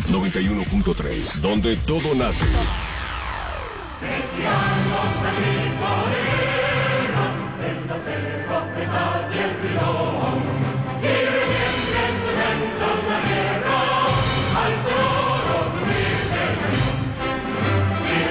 91.3, donde todo nace. Cristianos aquí morirán en la selva de